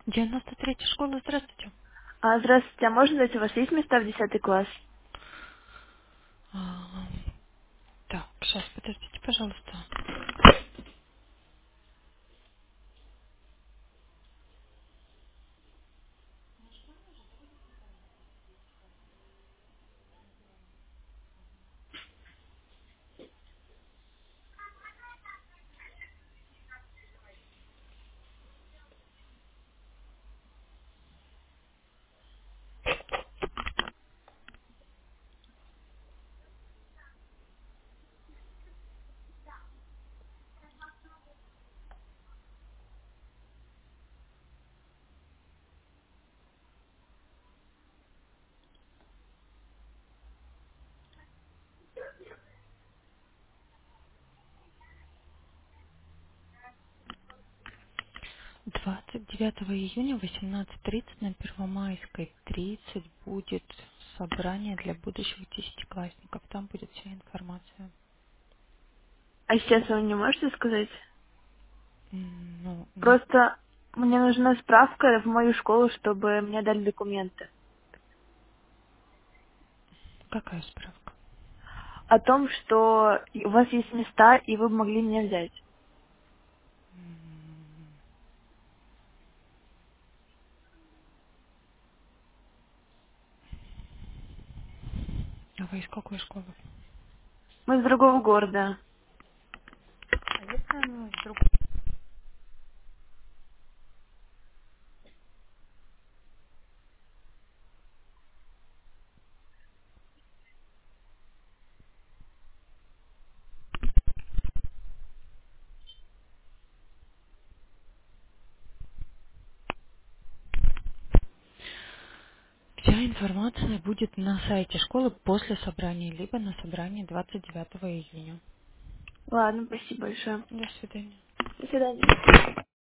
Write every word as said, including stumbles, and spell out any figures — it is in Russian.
девяносто третья школа, здравствуйте. А, здравствуйте, а можно дать, у вас есть места в десятый класс? А, так, сейчас, подождите, пожалуйста. двадцать девятого июня в восемнадцать тридцать на Первомайской тридцать будет собрание для будущих десятиклассников. Там будет вся информация. А сейчас вы не можете сказать? М, Ну, не- Просто мне нужна справка в мою школу, чтобы мне дали документы. какая справка? О том, что у вас есть места, и вы бы могли меня взять. М, А вы из какой школы? Мы из другого города. А если оно из другой? Вся информация будет на сайте школы после собрания, либо на собрании двадцать девятого июня. Ладно, спасибо большое. До свидания. До свидания.